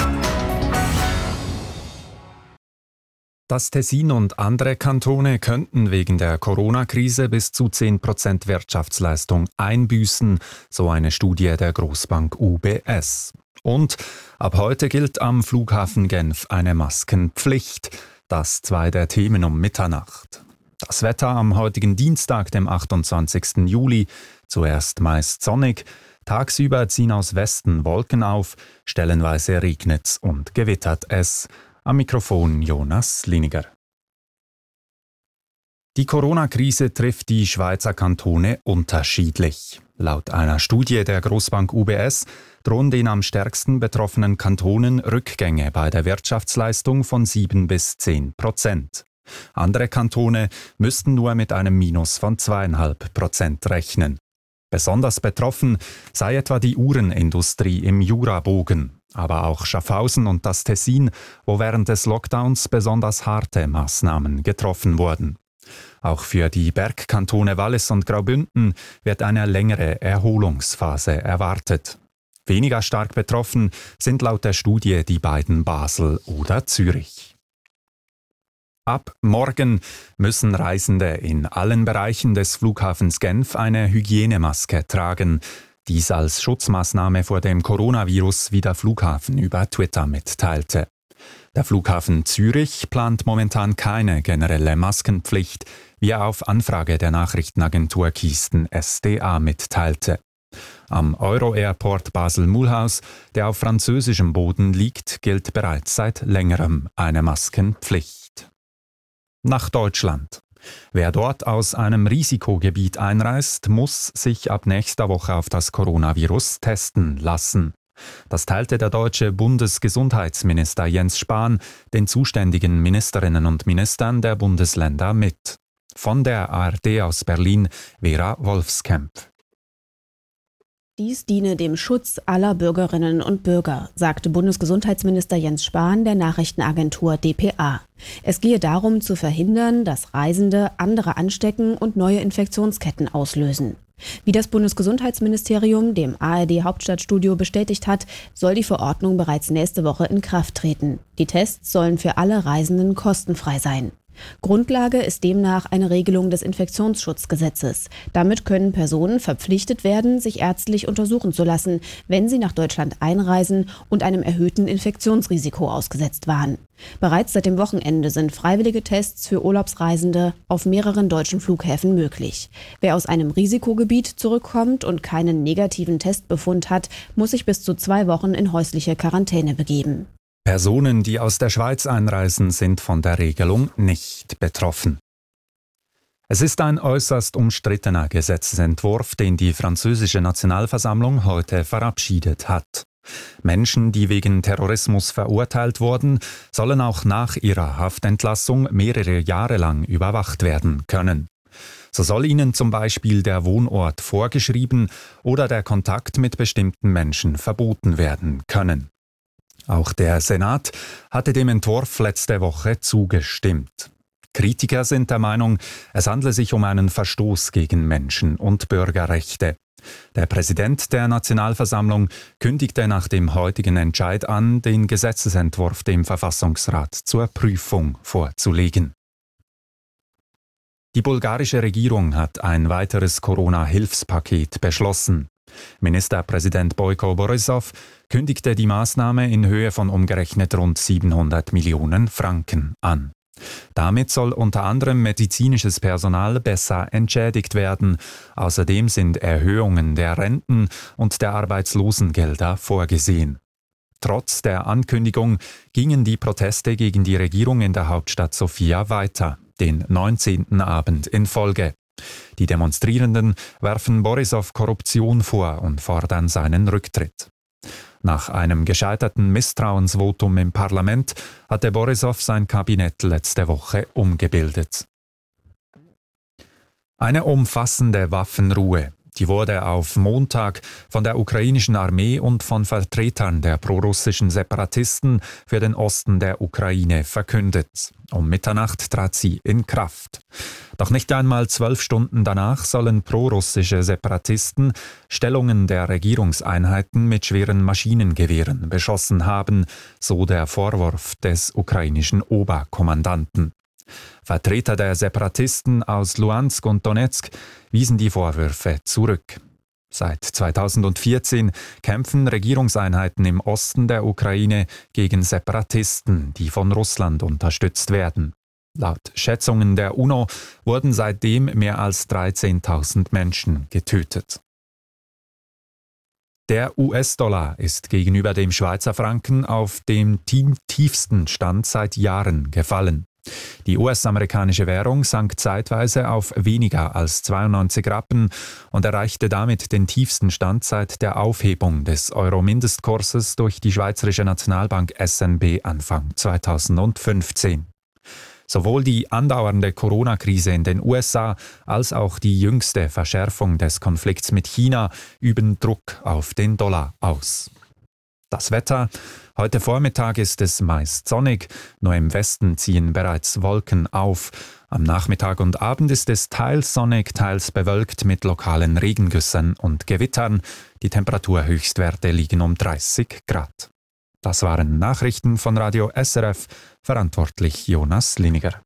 Das Tessin und andere Kantone könnten wegen der Corona-Krise bis zu 10% Wirtschaftsleistung einbüßen, so eine Studie der Großbank UBS. Und ab heute gilt am Flughafen Genf eine Maskenpflicht. Das 2 der Themen um Mitternacht. Das Wetter am heutigen Dienstag, dem 28. Juli, zuerst meist sonnig. Tagsüber ziehen aus Westen Wolken auf, stellenweise regnet's und gewittert es. Am Mikrofon Jonas Liniger. Die Corona-Krise trifft die Schweizer Kantone unterschiedlich. Laut einer Studie der Großbank UBS drohen den am stärksten betroffenen Kantonen Rückgänge bei der Wirtschaftsleistung von 7 bis 10%. Andere Kantone müssten nur mit einem Minus von 2,5% rechnen. Besonders betroffen sei etwa die Uhrenindustrie im Jurabogen. Aber auch Schaffhausen und das Tessin, wo während des Lockdowns besonders harte Maßnahmen getroffen wurden. Auch für die Bergkantone Wallis und Graubünden wird eine längere Erholungsphase erwartet. Weniger stark betroffen sind laut der Studie die beiden Basel oder Zürich. Ab morgen müssen Reisende in allen Bereichen des Flughafens Genf eine Hygienemaske tragen. Dies als Schutzmaßnahme vor dem Coronavirus, wie der Flughafen über Twitter mitteilte. Der Flughafen Zürich plant momentan keine generelle Maskenpflicht, wie er auf Anfrage der Nachrichtenagentur Kisten SDA mitteilte. Am Euro-Airport Basel-Mulhouse, der auf französischem Boden liegt, gilt bereits seit längerem eine Maskenpflicht. Nach Deutschland. Wer dort aus einem Risikogebiet einreist, muss sich ab nächster Woche auf das Coronavirus testen lassen. Das teilte der deutsche Bundesgesundheitsminister Jens Spahn den zuständigen Ministerinnen und Ministern der Bundesländer mit. Von der ARD aus Berlin, Vera Wolfskamp. Dies diene dem Schutz aller Bürgerinnen und Bürger, sagte Bundesgesundheitsminister Jens Spahn der Nachrichtenagentur dpa. Es gehe darum, zu verhindern, dass Reisende andere anstecken und neue Infektionsketten auslösen. Wie das Bundesgesundheitsministerium dem ARD-Hauptstadtstudio bestätigt hat, soll die Verordnung bereits nächste Woche in Kraft treten. Die Tests sollen für alle Reisenden kostenfrei sein. Grundlage ist demnach eine Regelung des Infektionsschutzgesetzes. Damit können Personen verpflichtet werden, sich ärztlich untersuchen zu lassen, wenn sie nach Deutschland einreisen und einem erhöhten Infektionsrisiko ausgesetzt waren. Bereits seit dem Wochenende sind freiwillige Tests für Urlaubsreisende auf mehreren deutschen Flughäfen möglich. Wer aus einem Risikogebiet zurückkommt und keinen negativen Testbefund hat, muss sich bis zu 2 Wochen in häusliche Quarantäne begeben. Personen, die aus der Schweiz einreisen, sind von der Regelung nicht betroffen. Es ist ein äußerst umstrittener Gesetzesentwurf, den die französische Nationalversammlung heute verabschiedet hat. Menschen, die wegen Terrorismus verurteilt wurden, sollen auch nach ihrer Haftentlassung mehrere Jahre lang überwacht werden können. So soll ihnen zum Beispiel der Wohnort vorgeschrieben oder der Kontakt mit bestimmten Menschen verboten werden können. Auch der Senat hatte dem Entwurf letzte Woche zugestimmt. Kritiker sind der Meinung, es handle sich um einen Verstoß gegen Menschen- und Bürgerrechte. Der Präsident der Nationalversammlung kündigte nach dem heutigen Entscheid an, den Gesetzesentwurf dem Verfassungsrat zur Prüfung vorzulegen. Die bulgarische Regierung hat ein weiteres Corona-Hilfspaket beschlossen. Ministerpräsident Bojko Borisov kündigte die Maßnahme in Höhe von umgerechnet rund 700 Millionen Franken an. Damit soll unter anderem medizinisches Personal besser entschädigt werden. Außerdem sind Erhöhungen der Renten und der Arbeitslosengelder vorgesehen. Trotz der Ankündigung gingen die Proteste gegen die Regierung in der Hauptstadt Sofia weiter, den 19. Abend in Folge. Die Demonstrierenden werfen Borisov Korruption vor und fordern seinen Rücktritt. Nach einem gescheiterten Misstrauensvotum im Parlament hatte Borisov sein Kabinett letzte Woche umgebildet. Eine umfassende Waffenruhe. Die wurde auf Montag von der ukrainischen Armee und von Vertretern der prorussischen Separatisten für den Osten der Ukraine verkündet. Um Mitternacht trat sie in Kraft. Doch nicht einmal 12 Stunden danach sollen prorussische Separatisten Stellungen der Regierungseinheiten mit schweren Maschinengewehren beschossen haben, so der Vorwurf des ukrainischen Oberkommandanten. Vertreter der Separatisten aus Luhansk und Donetsk wiesen die Vorwürfe zurück. Seit 2014 kämpfen Regierungseinheiten im Osten der Ukraine gegen Separatisten, die von Russland unterstützt werden. Laut Schätzungen der UNO wurden seitdem mehr als 13.000 Menschen getötet. Der US-Dollar ist gegenüber dem Schweizer Franken auf dem tiefsten Stand seit Jahren gefallen. Die US-amerikanische Währung sank zeitweise auf weniger als 92 Rappen und erreichte damit den tiefsten Stand seit der Aufhebung des Euro-Mindestkurses durch die Schweizerische Nationalbank SNB Anfang 2015. Sowohl die andauernde Corona-Krise in den USA als auch die jüngste Verschärfung des Konflikts mit China üben Druck auf den Dollar aus. Das Wetter: Heute Vormittag ist es meist sonnig, nur im Westen ziehen bereits Wolken auf. Am Nachmittag und Abend ist es teils sonnig, teils bewölkt mit lokalen Regengüssen und Gewittern. Die Temperaturhöchstwerte liegen um 30 Grad. Das waren Nachrichten von Radio SRF, verantwortlich Jonas Liniger.